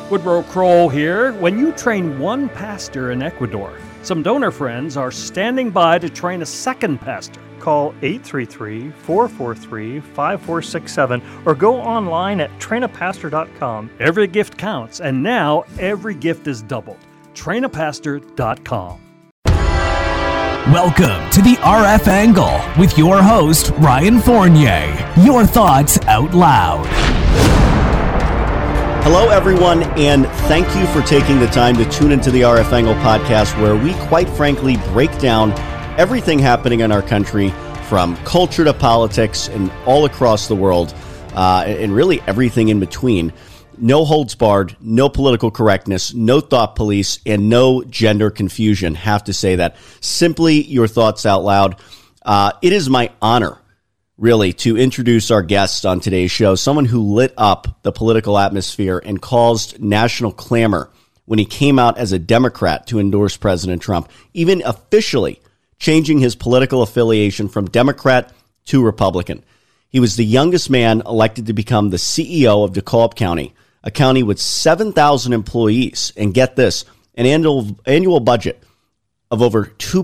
Woodrow Kroll here. When you train one pastor in Ecuador, some donor friends are standing by to train a second pastor. Call 833-443-5467 or go online at trainapastor.com. Every gift counts, and now every gift is doubled. Trainapastor.com. Welcome to the RF Angle with your host, Ryan Fournier. Your thoughts out loud. Hello, everyone, and thank you for taking the time to tune into the RF Angle podcast, where we quite frankly break down everything happening in our country, from culture to politics and all across the world, and really everything in between. No holds barred, no political correctness, no thought police, and no gender confusion. Have to say that. Simply your thoughts out loud. It is my honor, really, to introduce our guest on today's show, someone who lit up the political atmosphere and caused national clamor when he came out as a Democrat to endorse President Trump, even officially changing his political affiliation from Democrat to Republican. He was the youngest man elected to become the CEO of DeKalb County, a county with 7,000 employees, and get this, an annual budget of over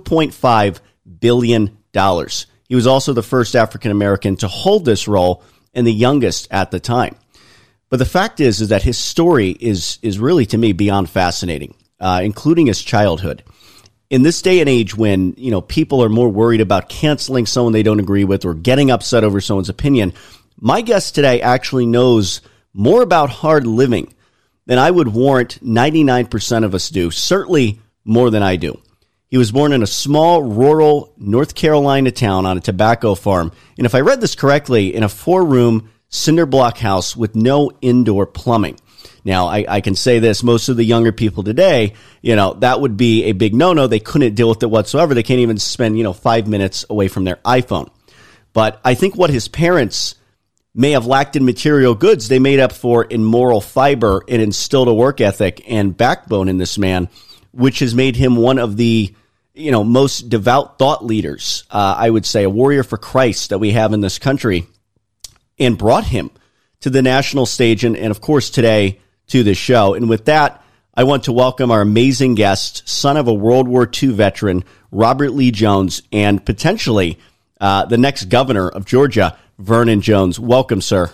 $2.5 billion. He was also the first African-American to hold this role and the youngest at the time. But the fact is that his story is really, to me, beyond fascinating, including his childhood. In this day and age when, people are more worried about canceling someone they don't agree with or getting upset over someone's opinion, my guest today actually knows more about hard living than I would warrant 99% of us do, certainly more than I do. He was born in a small, rural North Carolina town on a tobacco farm, and if I read this correctly, in a 4-room cinder block house with no indoor plumbing. Now, I can say this, most of the younger people today, that would be a big no-no. They couldn't deal with it whatsoever. They can't even spend, 5 minutes away from their iPhone. But I think what his parents may have lacked in material goods, they made up for in moral fiber and instilled a work ethic and backbone in this man, which has made him one of the, most devout thought leaders, I would say, a warrior for Christ that we have in this country, and brought him to the national stage and of course, today to this show. And with that, I want to welcome our amazing guest, son of a World War II veteran, Robert Lee Jones, and potentially the next governor of Georgia, Vernon Jones. Welcome, sir.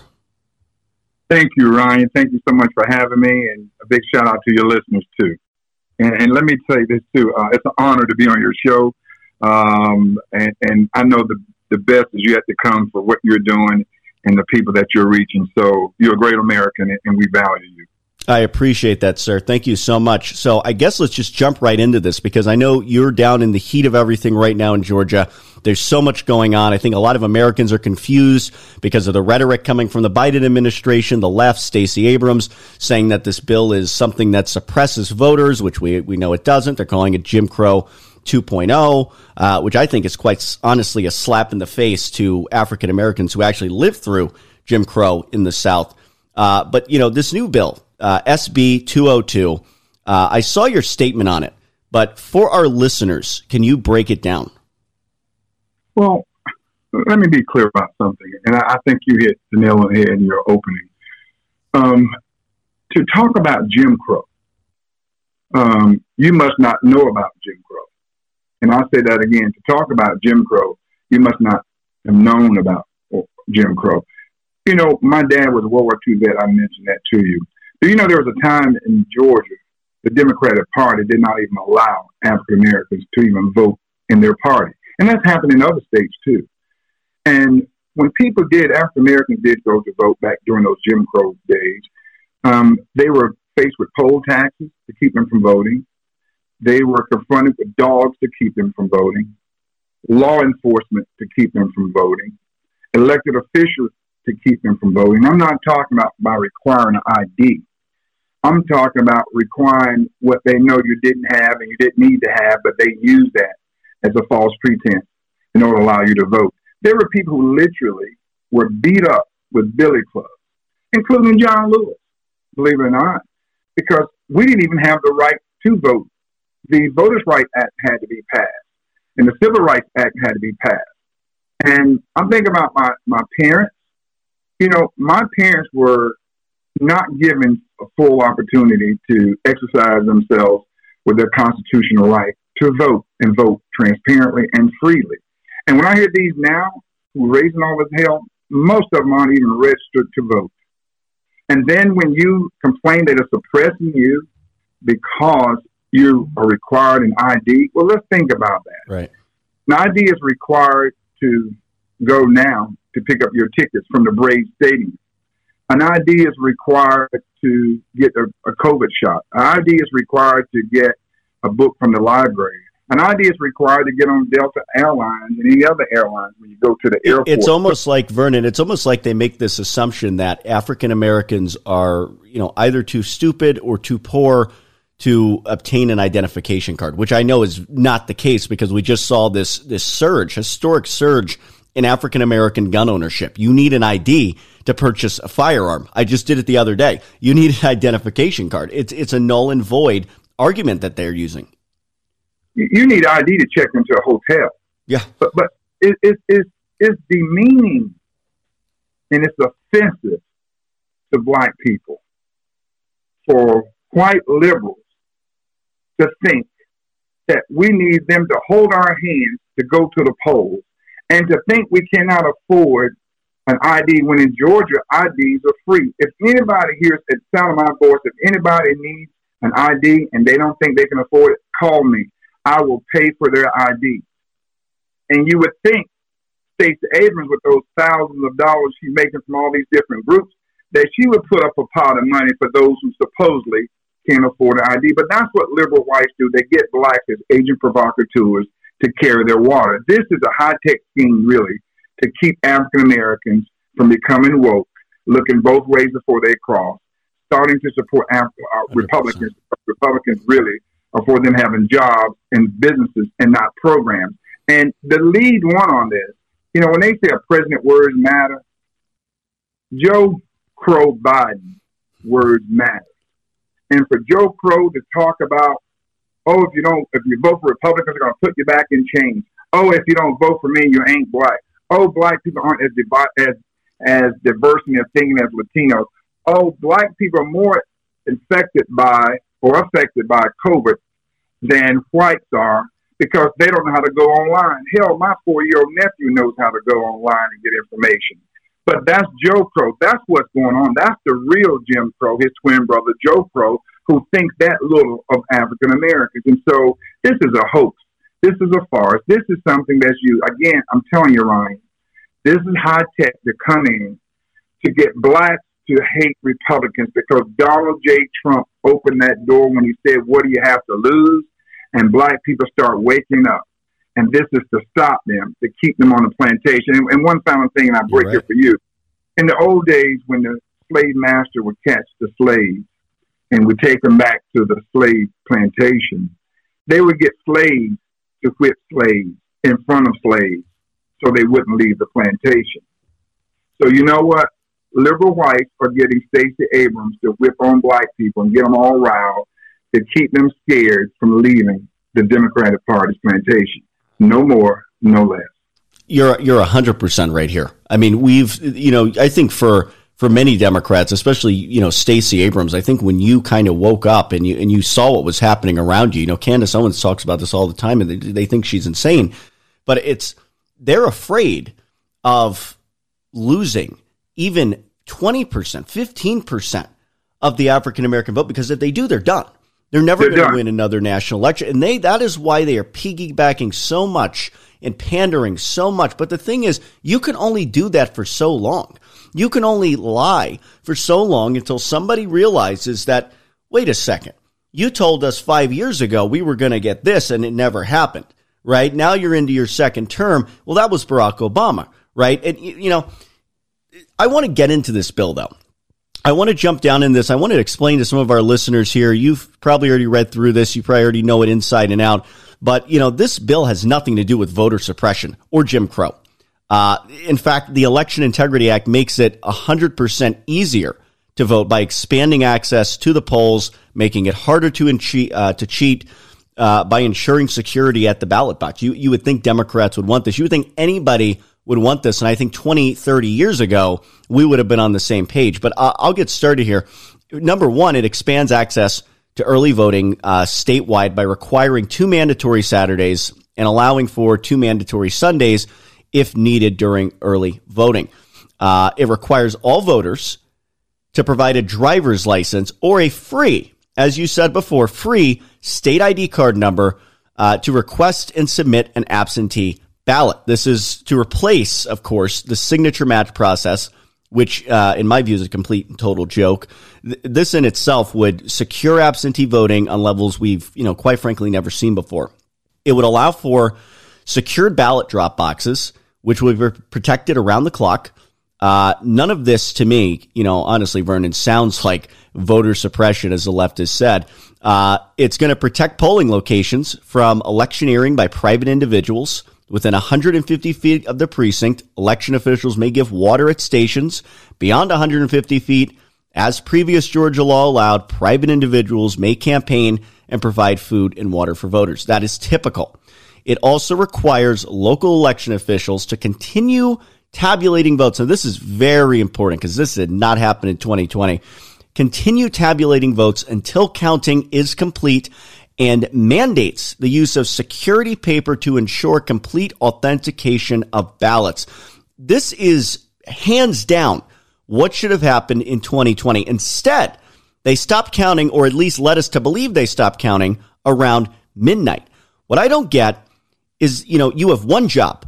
Thank you, Ryan. Thank you so much for having me, and a big shout out to your listeners, too. And let me say this, too. It's an honor to be on your show, and I know the best is yet to come for what you're doing and the people that you're reaching. So you're a great American, and we value you. I appreciate that, sir. Thank you so much. So I guess let's just jump right into this, because I know you're down in the heat of everything right now in Georgia. There's so much going on. I think a lot of Americans are confused because of the rhetoric coming from the Biden administration, the left, Stacey Abrams, saying that this bill is something that suppresses voters, which we know it doesn't. They're calling it Jim Crow 2.0, which I think is quite honestly a slap in the face to African Americans who actually lived through Jim Crow in the South. But, this new bill, SB 202, I saw your statement on it, but for our listeners, can you break it down? Well, let me be clear about something, and I think you hit the nail on the head in your opening. To talk about Jim Crow, you must not know about Jim Crow. And I'll say that again. To talk about Jim Crow, you must not have known about Jim Crow. My dad was a World War II vet. I mentioned that to you. Do you know there was a time in Georgia, the Democratic Party did not even allow African Americans to even vote in their party? And that's happened in other states too. And when African Americans did go to vote back during those Jim Crow days, they were faced with poll taxes to keep them from voting. They were confronted with dogs to keep them from voting, law enforcement to keep them from voting, elected officials to keep them from voting. I'm not talking about by requiring an ID. I'm talking about requiring what they know you didn't have and you didn't need to have, but they used that as a false pretense in order to allow you to vote. There were people who literally were beat up with billy clubs, including John Lewis, believe it or not, because we didn't even have the right to vote. The Voters' Rights Act had to be passed, and the Civil Rights Act had to be passed. And I'm thinking about my parents. My parents were not given a full opportunity to exercise themselves with their constitutional right to vote and vote transparently and freely. And when I hear these now, who are raising all this hell, most of them aren't even registered to vote. And then when you complain that it's suppressing you because you are required an ID, well, let's think about that. Right. An ID is required to go now to pick up your tickets from the Braves Stadium. An ID is required to get a COVID shot. An ID is required to get a book from the library. An ID is required to get on Delta Airlines and any other airlines when you go to the airport. It's almost like, Vernon, it's almost like they make this assumption that African Americans are, either too stupid or too poor to obtain an identification card, which I know is not the case because we just saw this historic surge in African American gun ownership. You need an ID to purchase a firearm. I just did it the other day. You need an identification card. It's a null and void argument that they're using. You need ID to check into a hotel. Yeah. But it's demeaning and it's offensive to black people for white liberals to think that we need them to hold our hands to go to the polls and to think we cannot afford an ID when in Georgia, IDs are free. If anybody hears at the sound of my voice, if anybody needs an ID and they don't think they can afford it, call me. I will pay for their ID. And you would think Stacey Abrams, with those thousands of dollars she's making from all these different groups, that she would put up a pot of money for those who supposedly can't afford an ID. But that's what liberal whites do. They get blacks as agent provocateurs to carry their water. This is a high-tech scheme, really, to keep African Americans from becoming woke, looking both ways before they cross, starting to support Republicans. Republicans really are for them having jobs and businesses and not programs. And the lead one on this, when they say a president words matter, Joe Crow Biden words matter. And for Joe Crow to talk about, if you vote for Republicans, they're going to put you back in chains. If you don't vote for me, you ain't black. Black people aren't as diverse in their thinking as Latinos. Black people are more affected by COVID than whites are because they don't know how to go online. Hell, my 4-year-old nephew knows how to go online and get information. But that's Joe Crow. That's what's going on. That's the real Jim Crow, his twin brother, Joe Crow, who thinks that little of African Americans. And so this is a hoax. This is a farce. This is something that's used. Again, I'm telling you, Ryan, this is high tech to come in to get blacks to hate Republicans because Donald J. Trump opened that door when he said, what do you have to lose? And black people start waking up. And this is to stop them, to keep them on the plantation. And one final thing, and I break it for you. In the old days, when the slave master would catch the slaves and would take them back to the slave plantation, they would get slaves to whip slaves in front of slaves so they wouldn't leave the plantation. So you know what? Liberal whites are getting Stacey Abrams to whip on black people and get them all riled to keep them scared from leaving the Democratic Party's plantation. No more, no less. You're 100% right here. I mean, I think for many Democrats, especially, Stacey Abrams, I think when you kind of woke up and you saw what was happening around you, Candace Owens talks about this all the time and they think she's insane, but they're afraid of losing even 20%, 15% of the African American vote, because if they do, they're done. They're never going to win another national election. And that is why they are piggybacking so much and pandering so much. But the thing is, you can only do that for so long. You can only lie for so long until somebody realizes that, wait a second, you told us 5 years ago we were going to get this and it never happened, right? Now you're into your second term. Well, that was Barack Obama, right? And, I want to get into this bill, though. I want to jump down in this. I want to explain to some of our listeners here. You've probably already read through this. You probably already know it inside and out. But, this bill has nothing to do with voter suppression or Jim Crow. In fact, the Election Integrity Act makes it 100% easier to vote by expanding access to the polls, making it harder to cheat by ensuring security at the ballot box. You would think Democrats would want this. You would think anybody would want this. And I think 20, 30 years ago, we would have been on the same page. But I'll get started here. Number one, it expands access to early voting statewide by requiring 2 mandatory Saturdays and allowing for 2 mandatory Sundays if needed during early voting. It requires all voters to provide a driver's license or a free, as you said before, free state ID card number to request and submit an absentee ballot. This is to replace, of course, the signature match process, which in my view is a complete and total joke. This in itself would secure absentee voting on levels we've, quite frankly, never seen before. It would allow for secured ballot drop boxes, which would be protected around the clock. None of this, to me, honestly, Vernon, sounds like voter suppression, as the left has said. It's going to protect polling locations from electioneering by private individuals. Within 150 feet of the precinct, election officials may give water at stations. Beyond 150 feet, as previous Georgia law allowed, private individuals may campaign and provide food and water for voters. That is typical. It also requires local election officials to continue tabulating votes. And this is very important because this did not happen in 2020. Continue tabulating votes until counting is complete, and mandates the use of security paper to ensure complete authentication of ballots. This is hands down what should have happened in 2020. Instead, they stopped counting, or at least led us to believe they stopped counting, around midnight. What I don't get is, you have one job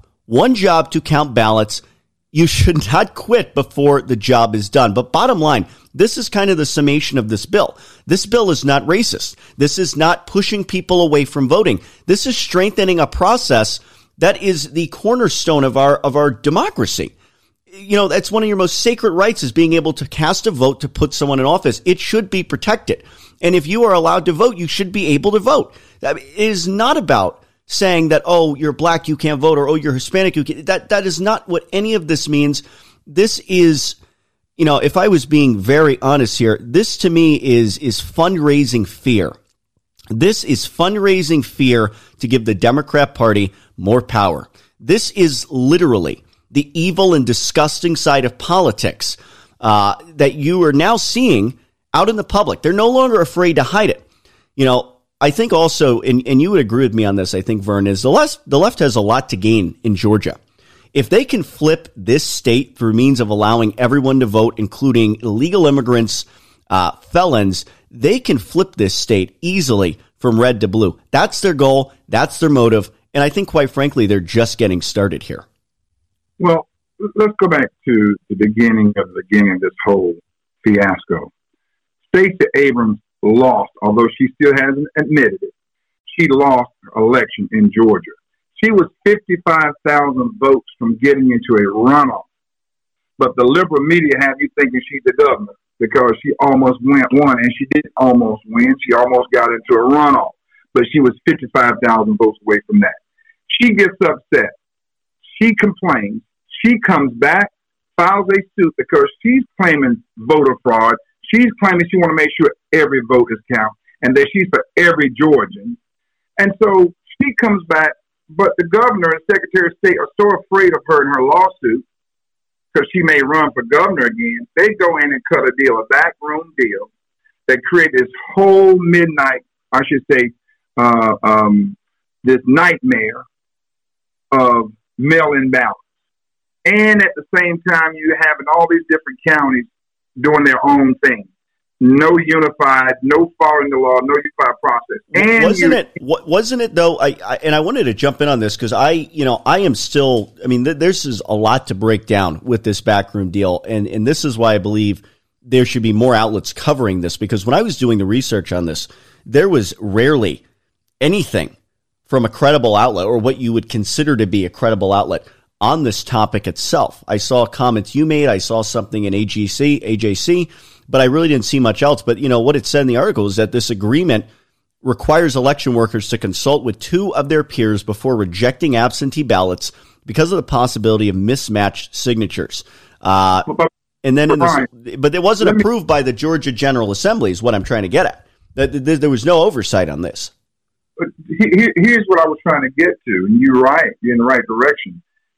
to count ballots. You should not quit before the job is done. But bottom line, this is kind of the summation of this bill. This bill is not racist. This is not pushing people away from voting. This is strengthening a process that is the cornerstone of our democracy. That's one of your most sacred rights, is being able to cast a vote to put someone in office. It should be protected. And if you are allowed to vote, you should be able to vote. It is not about saying that, oh, you're black, you can't vote, or oh, you're Hispanic, you can't. That is not what any of this means. This is, if I was being very honest here, this to me is fundraising fear. This is fundraising fear to give the Democrat Party more power. This is literally the evil and disgusting side of politics that you are now seeing out in the public. They're no longer afraid to hide it. I think also, and you would agree with me on this, I think, Vern, is the left has a lot to gain in Georgia. If they can flip this state through means of allowing everyone to vote, including illegal immigrants, felons, they can flip this state easily from red to blue. That's their goal. That's their motive. And I think, quite frankly, they're just getting started here. Well, let's go back to the beginning of this whole fiasco. Stacey Abrams lost, although she still hasn't admitted it. She lost her election in Georgia. She was 55,000 votes from getting into a runoff. But the liberal media have you thinking she's the governor because she almost won, and she didn't almost win. She almost got into a runoff, but she was 55,000 votes away from that. She gets upset. She complains. She comes back, files a suit because she's claiming voter fraud. She's claiming she want to make sure every vote is counted and that she's for every Georgian. And so she comes back, but the governor and secretary of state are so afraid of her and her lawsuit because she may run for governor again. They go in and cut a backroom deal that created this whole this nightmare of mail-in ballots. And at the same time, you have in all these different counties doing their own thing. No unified, no following the law, no unified process. And wasn't it though? I wanted to jump in on this because I am still. I mean, there's a lot to break down with this backroom deal, and this is why I believe there should be more outlets covering this. Because when I was doing the research on this, there was rarely anything from a credible outlet or what you would consider to be a credible outlet on this topic itself. I saw comments you made. I saw something in AJC, but I really didn't see much else. But, what it said in the article is that this agreement requires election workers to consult with 2 of their peers before rejecting absentee ballots because of the possibility of mismatched signatures. But it wasn't approved by the Georgia General Assembly is what I'm trying to get at. There was no oversight on this. But here's what I was trying to get to, and you're right. You're in the right direction.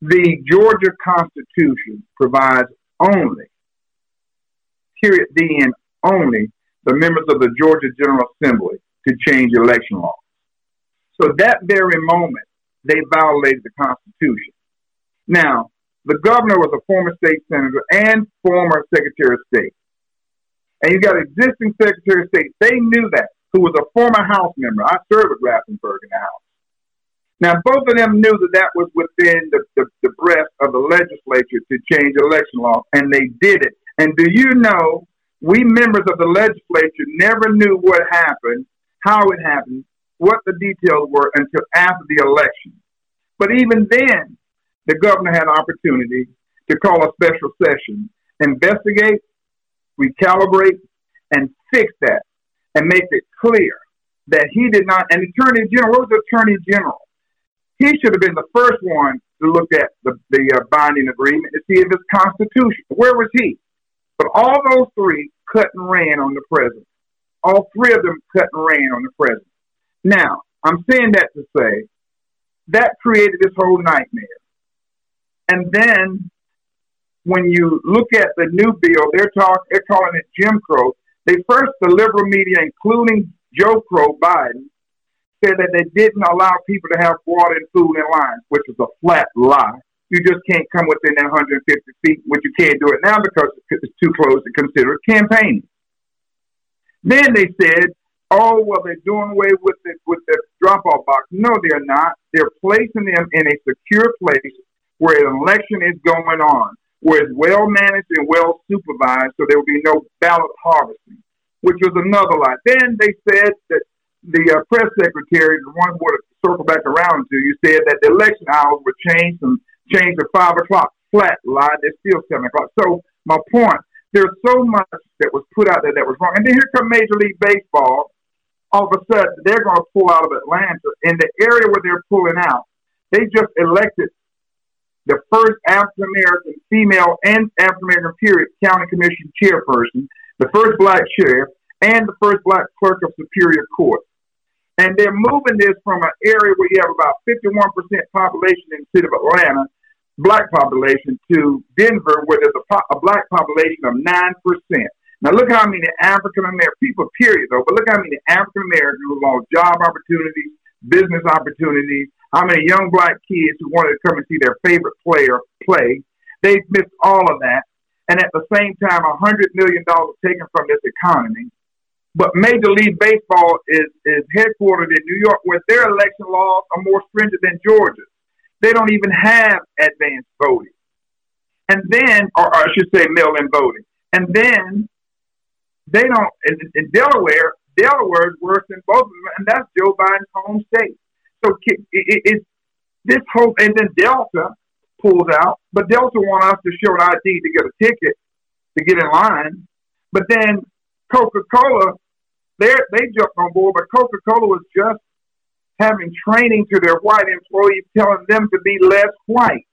The Georgia Constitution provides only, period, the end, only the members of the Georgia General Assembly to change election laws. So that very moment, they violated the Constitution. Now, the governor was a former state senator and former Secretary of State. And you got existing Secretary of State. They knew that, who was a former House member. I served with Raffensperger in the House. Now, both of them knew that that was within the breadth of the legislature to change election laws, and they did it. And do you know, we members of the legislature never knew what happened, how it happened, what the details were until after the election. But even then, the governor had opportunity to call a special session, investigate, recalibrate, and fix that, and make it clear that he did not. And the Attorney General, what was the Attorney General? He should have been the first one to look at the binding agreement to see if it's constitutional. Where was he? But all those three cut and ran on the president. All three of them cut and ran on the president. Now, I'm saying that to say that created this whole nightmare. And then when you look at the new bill, they're calling it Jim Crow. The liberal media, including Joe Crow, Biden, said that they didn't allow people to have water and food in lines, which is a flat lie. You just can't come within that 150 feet, which you can't do it now because it's too close to consider campaigning. Then they said, oh, well, they're doing away with the drop-off box. No, they're not. They're placing them in a secure place where an election is going on, where it's well-managed and well-supervised, so there will be no ballot harvesting, which was another lie. Then they said that the press secretary, the one who would circle back around to you, said that the election hours were changed to 5 o'clock. Flat lie. They're still 7 o'clock. So my point, there's so much that was put out there that was wrong. And then here comes Major League Baseball. All of a sudden, they're going to pull out of Atlanta. In the area where they're pulling out, they just elected the first African-American female and African-American period county commission chairperson, the first black sheriff, and the first black clerk of Superior Court. And they're moving this from an area where you have about 51% population in the city of Atlanta, black population, to Denver, where there's a black population of 9%. Now, look how many African-American people, period, though, but look how many African-Americans who lost job opportunities, business opportunities, how many young black kids who wanted to come and see their favorite player play. They've missed all of that. And at the same time, $100 million taken from this economy. But Major League Baseball is headquartered in New York, where their election laws are more stringent than Georgia's. They don't even have advanced voting. And then, or I should say mail-in voting. And then they don't, in Delaware is worse than both of them, and that's Joe Biden's home state. So it's this whole, and then Delta pulls out, but Delta want us to show an ID to get a ticket, to get in line. But then Coca-Cola, they jumped on board, but Coca-Cola was just having training to their white employees, telling them to be less white.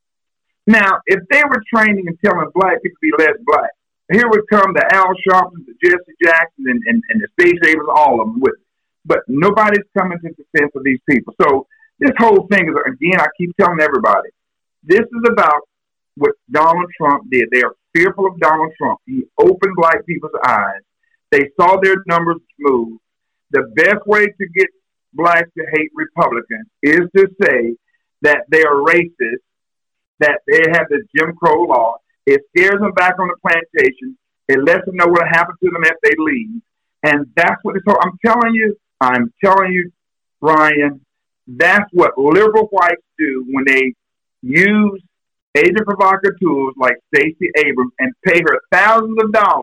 Now, if they were training and telling black people to be less black, here would come the Al Sharptons, the Jesse Jackson, and the Stacey Abrams, all of them with it. But nobody's coming to defense of these people. So this whole thing is, again, I keep telling everybody, this is about what Donald Trump did. They are fearful of Donald Trump. He opened black people's eyes. They saw their numbers move. The best way to get blacks to hate Republicans is to say that they are racist, that they have the Jim Crow law. It scares them back on the plantation. It lets them know what happened to them if they leave. And that's what it's all. I'm telling you, Ryan, that's what liberal whites do when they use agent provocateurs like Stacey Abrams and pay her thousands of dollars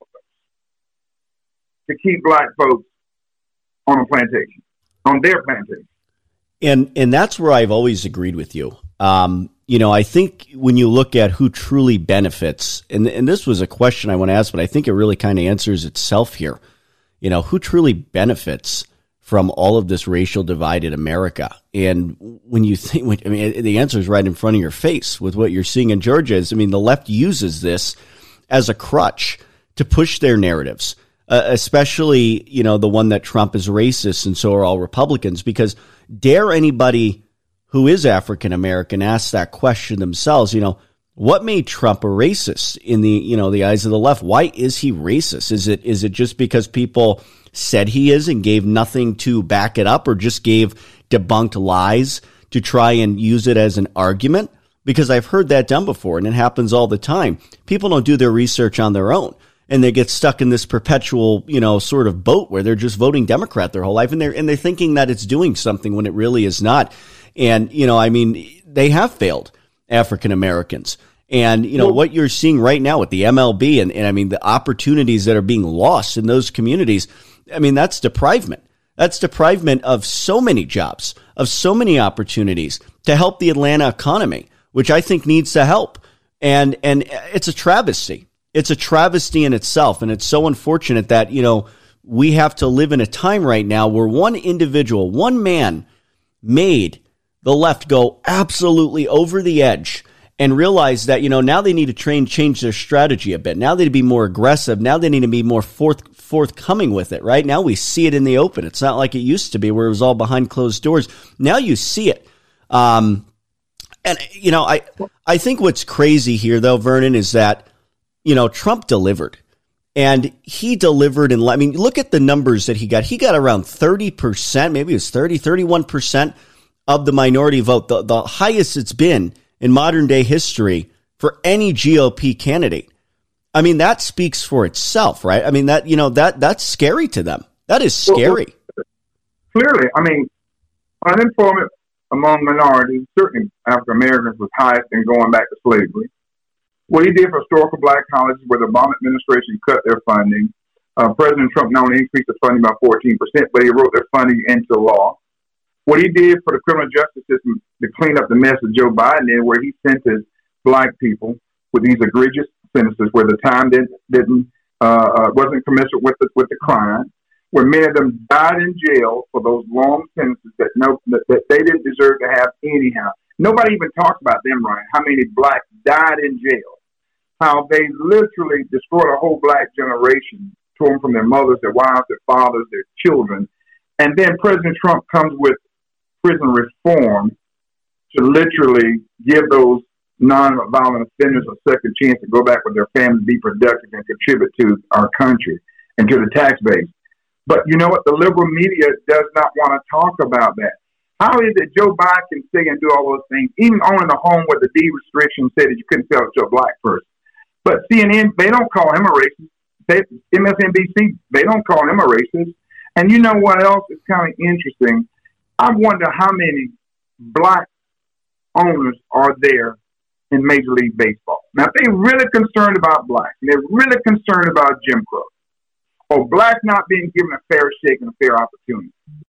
to keep black folks on a plantation, on their plantation. And that's where I've always agreed with you. I think when you look at who truly benefits, and this was a question I want to ask, but I think it really kind of answers itself here. Who truly benefits from all of this racial divide in America? And when you think, the answer is right in front of your face with what you're seeing in Georgia. The left uses this as a crutch to push their narratives, especially, the one that Trump is racist and so are all Republicans, because dare anybody who is African American ask that question themselves. What made Trump a racist in the eyes of the left? Why is he racist? Is it just because people said he is and gave nothing to back it up, or just gave debunked lies to try and use it as an argument? Because I've heard that done before, and it happens all the time. People don't do their research on their own, and they get stuck in this perpetual, sort of boat where they're just voting Democrat their whole life, and they're thinking that it's doing something when it really is not. And they have failed African Americans. And, what you're seeing right now with the MLB and the opportunities that are being lost in those communities, that's deprivement. That's deprivement of so many jobs, of so many opportunities to help the Atlanta economy, which I think needs to help. And it's a travesty. It's a travesty in itself. And it's so unfortunate that, we have to live in a time right now where one individual, one man made the left go absolutely over the edge and realize that, now they need to change their strategy a bit. Now they need to be more aggressive. Now they need to be more forthcoming with it, right? Now we see it in the open. It's not like it used to be where it was all behind closed doors. Now you see it. I think what's crazy here, though, Vernon, is that, Trump delivered. And he delivered. And look at the numbers that he got. He got around 30%, maybe it was 31% of the minority vote, the highest it's been in modern day history for any GOP candidate. That speaks for itself, right? That's scary to them. That is scary. Clearly, unemployment among minorities, certainly African Americans, was highest in going back to slavery. What he did for historical black colleges, where the Obama administration cut their funding, President Trump not only increased the funding by 14%, but he wrote their funding into law. What he did for the criminal justice system to clean up the mess that Joe Biden did, where he sentenced black people with these egregious sentences, where the time wasn't commensurate with the crime, where many of them died in jail for those long sentences that they didn't deserve to have anyhow. Nobody even talks about them, Ryan. How many blacks died in jail? How they literally destroyed a whole black generation, torn from their mothers, their wives, their fathers, their children. And then President Trump comes with prison reform to literally give those non-violent offenders a second chance to go back with their families, be productive, and contribute to our country and to the tax base. But you know what? The liberal media does not want to talk about that. How is it Joe Biden can say and do all those things, even owning a home where the deed restriction said that you couldn't sell it to a black person? But CNN, they don't call him a racist. MSNBC, they don't call him a racist. And you know what else is kind of interesting? I wonder how many black owners are there in Major League Baseball. Now, if they're really concerned about blacks, and they're really concerned about Jim Crow, or blacks not being given a fair shake and a fair opportunity,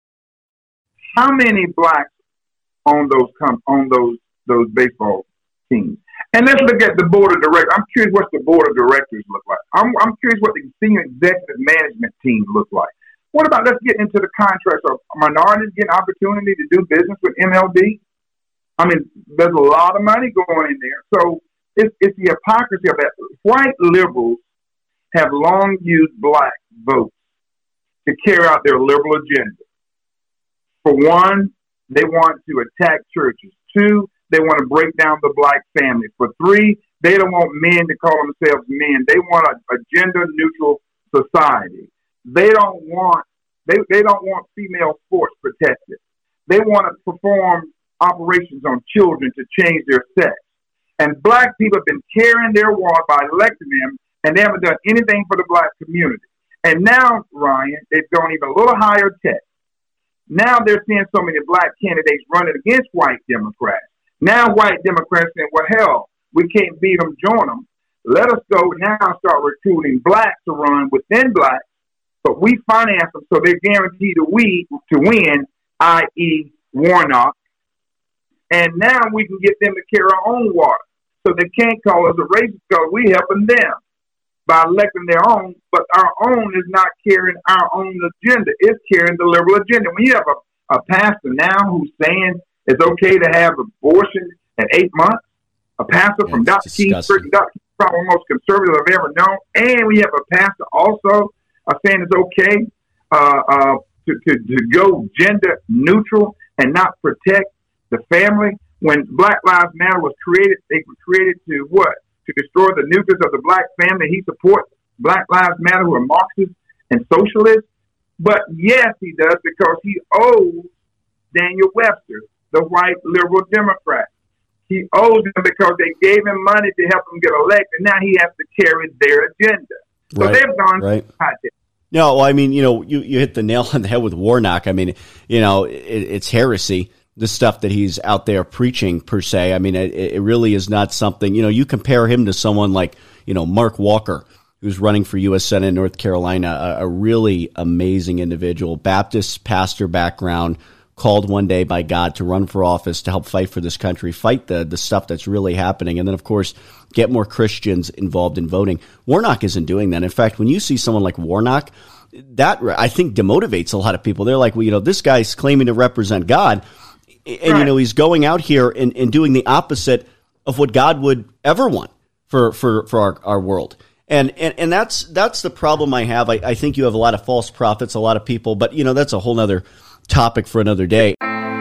how many blacks own those baseball teams? And let's look at the board of directors. I'm curious what the board of directors look like. I'm curious what the senior executive management team look like. What about, let's get into the contracts. Are minorities getting opportunity to do business with MLB? There's a lot of money going in there. So it's the hypocrisy of that. White liberals have long used black votes to carry out their liberal agenda. For one, they want to attack churches. Two, they want to break down the black family. For three, they don't want men to call themselves men. They want a gender-neutral society. They don't want female sports protected. They want to perform operations on children to change their sex. And black people have been carrying their water by electing them, and they haven't done anything for the black community. And now, Ryan, they've gone even a little higher tech. Now they're seeing so many black candidates running against white Democrats. Now white Democrats saying, well, hell, we can't beat them, join them. Let us go now and start recruiting blacks to run within blacks, but we finance them so they're guaranteed to win, i.e. Warnock. And now we can get them to carry our own water. So they can't call us a racist because we're helping them by electing their own, but our own is not carrying our own agenda. It's carrying the liberal agenda. When you have a pastor now who's saying it's okay to have abortion at 8 months, a pastor from Dr. King's Church, Dr. King's probably the most conservative I've ever known, and we have a pastor also saying it's okay to go gender neutral and not protect the family. When Black Lives Matter was created, they were created to what? To destroy the nucleus of the black family. He supports Black Lives Matter, who are Marxists and socialists. But yes, he does, because he owes Daniel Webster, the white liberal Democrat. He owes them because they gave him money to help him get elected. Now he has to carry their agenda. So they've gone to it. No, well, I mean, you hit the nail on the head with Warnock. I mean, it's heresy, the stuff that he's out there preaching, per se. I mean, it really is not something, you compare him to someone like, Mark Walker, who's running for U.S. Senate in North Carolina, a really amazing individual, Baptist pastor background, called one day by God to run for office to help fight for this country, fight the stuff that's really happening, and then, of course, get more Christians involved in voting. Warnock isn't doing that. In fact, when you see someone like Warnock, that, I think, demotivates a lot of people. They're like, well, this guy's claiming to represent God, and, he's going out here and doing the opposite of what God would ever want for our world. And that's the problem I have. I think you have a lot of false prophets, a lot of people, but, that's a whole other topic for another day.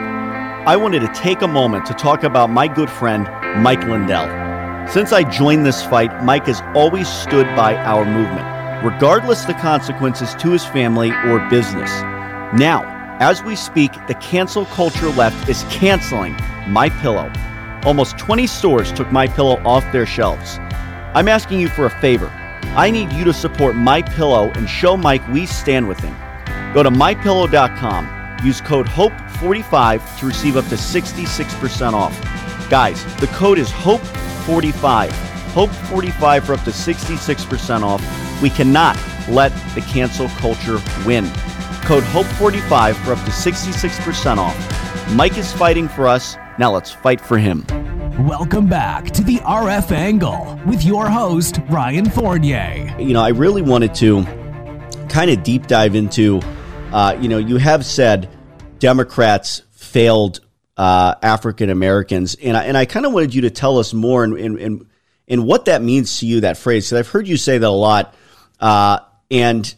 I wanted to take a moment to talk about my good friend, Mike Lindell. Since I joined this fight, Mike has always stood by our movement, regardless the consequences to his family or business. Now, as we speak, the cancel culture left is canceling MyPillow. Almost 20 stores took MyPillow off their shelves. I'm asking you for a favor. I need you to support MyPillow and show Mike we stand with him. Go to MyPillow.com. Use code HOPE45 to receive up to 66% off. Guys, the code is HOPE45. HOPE45 for up to 66% off. We cannot let the cancel culture win. Code HOPE45 for up to 66% off. Mike is fighting for us. Now let's fight for him. Welcome back to the RF Angle with your host, Ryan Fournier. I really wanted to kind of deep dive into, you have said Democrats failed African Americans, and I kind of wanted you to tell us more in what that means to you, that phrase, because I've heard you say that a lot, and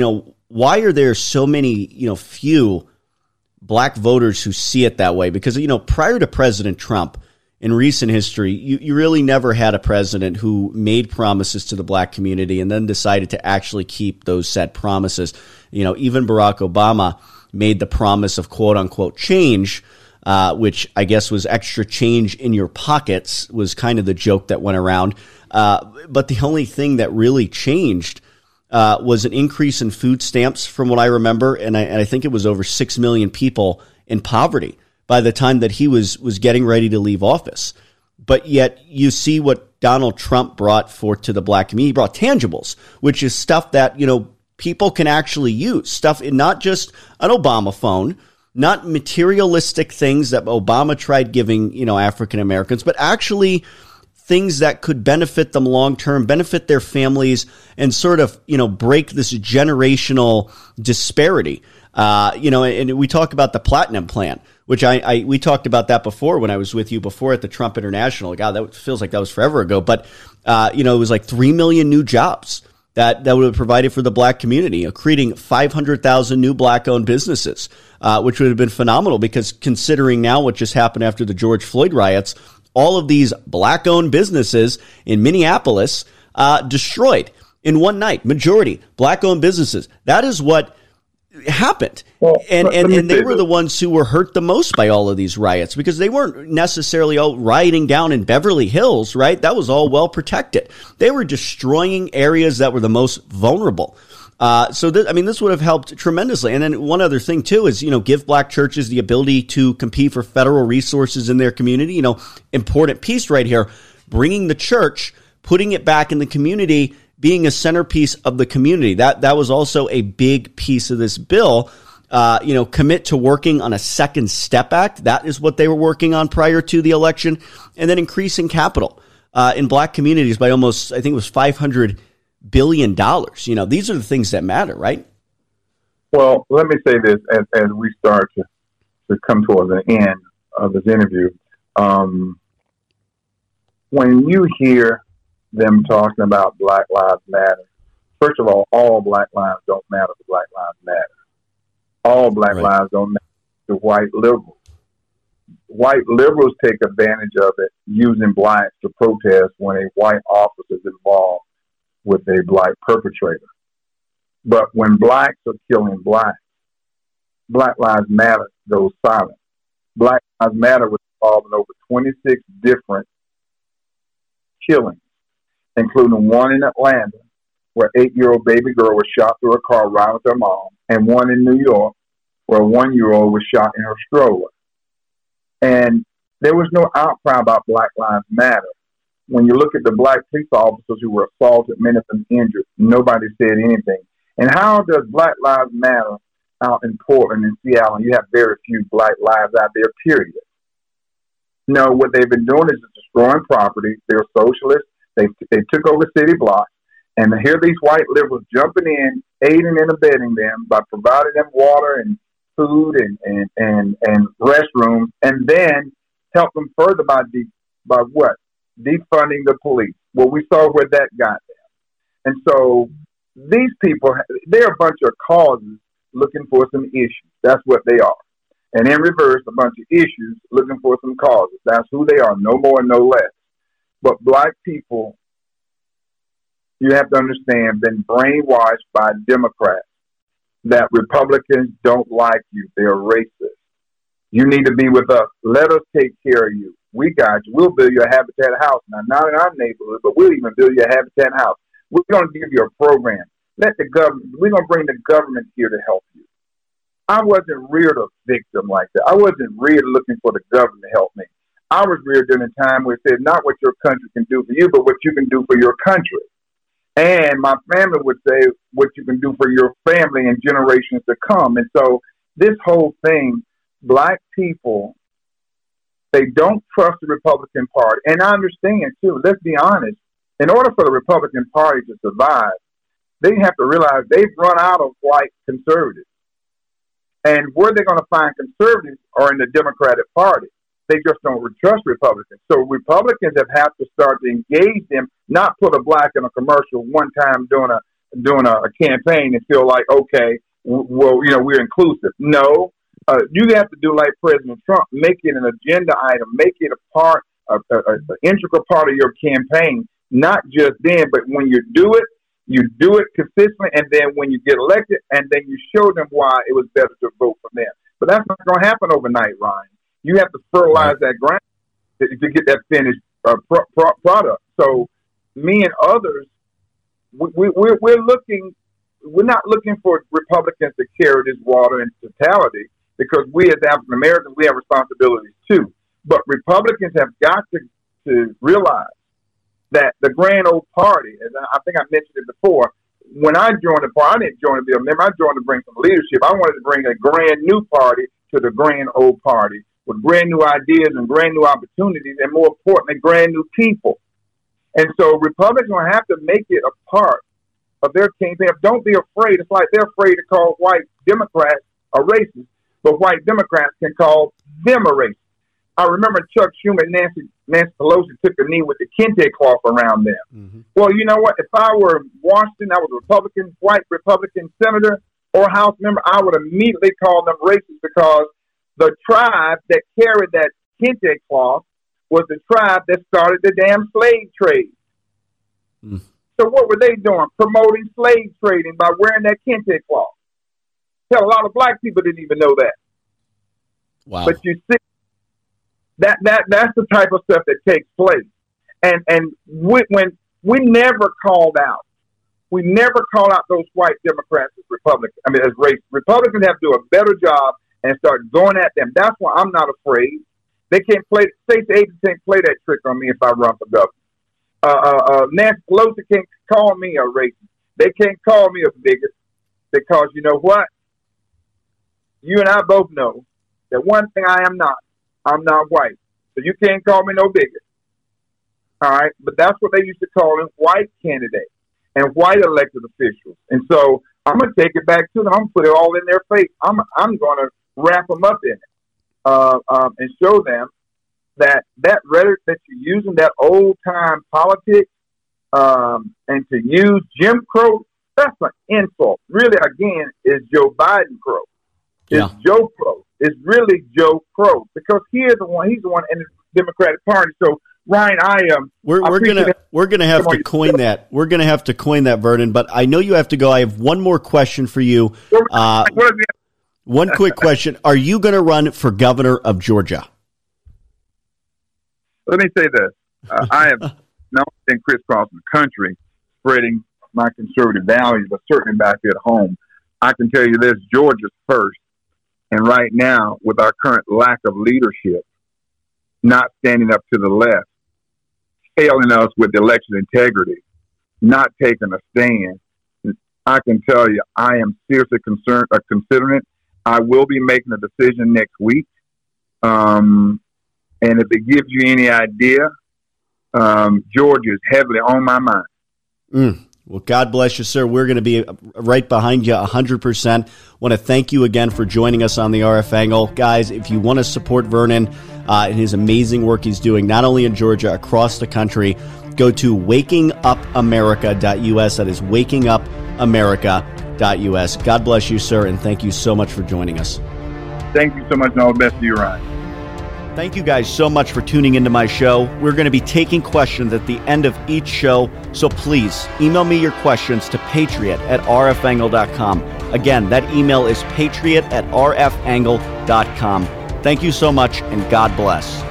why are there so many few black voters who see it that way? Because prior to President Trump, in recent history, you really never had a president who made promises to the black community and then decided to actually keep those said promises. Even Barack Obama made the promise of quote unquote change, which I guess was extra change in your pockets, was kind of the joke that went around. But the only thing that really changed was an increase in food stamps, from what I remember. And I think it was over 6 million people in poverty by the time that he was getting ready to leave office. But yet you see what Donald Trump brought forth to the black community. He brought tangibles, which is stuff that, people can actually use. Stuff in not just an Obama phone, not materialistic things that Obama tried giving, African Americans, but actually things that could benefit them long-term, benefit their families, and sort of, break this generational disparity. And we talk about the Platinum Plan, which we talked about that before when I was with you before at the Trump International. God, that feels like that was forever ago. But, it was like 3 million new jobs that would have provided for the black community, creating 500,000 new black-owned businesses, which would have been phenomenal, because considering now what just happened after the George Floyd riots, all of these black-owned businesses in Minneapolis destroyed in one night. Majority black-owned businesses. That is what happened. Well, and they were the ones who were hurt the most by all of these riots, because they weren't necessarily all rioting down in Beverly Hills, right? That was all well protected. They were destroying areas that were the most vulnerable. This would have helped tremendously. And then one other thing too is, give black churches the ability to compete for federal resources in their community. Important piece right here, bringing the church, putting it back in the community, being a centerpiece of the community. That was also a big piece of this bill. Commit to working on a Second Step Act. That is what they were working on prior to the election. And then increasing capital in black communities by almost, I think it was $500 billion. These are the things that matter, right? Well, let me say this as we start to come towards the end of this interview. When you hear them talking about Black Lives Matter, first of all black lives don't matter to Black Lives Matter. All black lives don't matter to white liberals. white liberals take advantage of it, using blacks to protest when a white officer is involved with a black perpetrator. But when blacks are killing blacks, Black Lives Matter goes silent. Black Lives Matter was involved in over 26 different killings, including one in Atlanta, where an 8-year-old baby girl was shot through a car riding with her mom, and one in New York, where a 1-year-old was shot in her stroller. And there was no outcry about Black Lives Matter. When you look at the black police officers who were assaulted, many of them injured, nobody said anything. And how does Black Lives Matter out in Portland and Seattle, and you have very few black lives out there, period? No, what they've been doing is destroying property. They're socialists. They took over city blocks. And here these white liberals jumping in, aiding and abetting them by providing them water and food and restrooms, and then help them further by what? Defunding the police. Well, we saw where that got them. And so these people, they're a bunch of causes looking for some issues. That's what they are. And in reverse, a bunch of issues looking for some causes. That's who they are, no more, no less. But black people, you have to understand, been brainwashed by Democrats that Republicans don't like you. They're racist. You need to be with us. Let us take care of you. We got you. We'll build you a Habitat house. Now, not in our neighborhood, but we'll even build you a Habitat house. We're going to give you a program. We're going to bring the government here to help you. I wasn't reared a victim like that. I wasn't reared looking for the government to help me. I was reared during a time where it said not what your country can do for you, but what you can do for your country. And my family would say what you can do for your family and generations to come. And so this whole thing, black people, they don't trust the Republican Party. And I understand, too, let's be honest, in order for the Republican Party to survive, they have to realize they've run out of white conservatives. And where they're going to find conservatives are in the Democratic Party. They just don't trust Republicans. So Republicans have to start to engage them, not put a black in a commercial one time doing a campaign and feel like, okay, well, we're inclusive. No, you have to do like President Trump, make it an agenda item, make it an integral part of your campaign, not just then, but when you do it consistently, and then when you get elected, and then you show them why it was better to vote for them. But that's not going to happen overnight, Ryan. You have to fertilize that ground to get that finished product. So me and others, we're not looking for Republicans to carry this water in totality, because we as African Americans, we have responsibilities too. But Republicans have got to realize that the grand old party, and I think I mentioned it before, when I joined the party, I didn't join to be a member. I joined to bring some leadership. I wanted to bring a grand new party to the grand old party with brand new ideas and brand new opportunities, and more importantly, brand new people. And so Republicans will have to make it a part of their campaign. Don't be afraid. It's like they're afraid to call white Democrats a racist, but white Democrats can call them a racist. I remember Chuck Schumer and Nancy Pelosi took a knee with the kente cloth around them. Mm-hmm. Well, you know what? If I were in Washington, I was a white Republican senator or House member, I would immediately call them racist, because the tribe that carried that kente cloth was the tribe that started the damn slave trade. Mm. So what were they doing? Promoting slave trading by wearing that kente cloth. Hell, a lot of black people didn't even know that. Wow. But you see, that's the type of stuff that takes place. And when we never called out, those white Democrats as Republicans. I mean, as race. Republicans have to do a better job and start going at them. That's why I'm not afraid. They can't play. State agents can't play that trick on me if I run for governor. Nancy Pelosi can't call me a racist. They can't call me a bigot, because you know what? You and I both know that one thing I am not. I'm not white. So you can't call me no bigot. All right? But that's what they used to call them, white candidates and white elected officials. And so I'm going to take it back to them. I'm going to put it all in their face. I'm going to wrap them up in it and show them that rhetoric that you're using, that old-time politics, and to use Jim Crow, that's an insult. Really, again, is Joe Biden Crow. It's Joe Crow. is really Joe Crow, because he's the one in the Democratic Party. So Ryan, we're gonna have to coin that. We're gonna have to coin that, Vernon. But I know you have to go. I have one more question for you. One quick question: are you going to run for governor of Georgia? Let me say this: I have not been crisscrossing the country, spreading my conservative values, but certainly back at home. I can tell you this: Georgia's first, and right now, with our current lack of leadership, not standing up to the left, failing us with election integrity, not taking a stand, I can tell you, I am seriously considering it. I will be making a decision next week. And if it gives you any idea, Georgia is heavily on my mind. Well, God bless you, sir. We're going to be right behind you 100%. Want to thank you again for joining us on the RF Angle. Guys, if you want to support Vernon and his amazing work he's doing, not only in Georgia, across the country, go to wakingupamerica.us. That is wakingupamerica.us. God bless you, sir, and thank you so much for joining us. Thank you so much, and all the best to you, Ryan. Thank you guys so much for tuning into my show. We're going to be taking questions at the end of each show, so please email me your questions to patriot@rfangle.com. Again, that email is patriot@rfangle.com. Thank you so much, and God bless.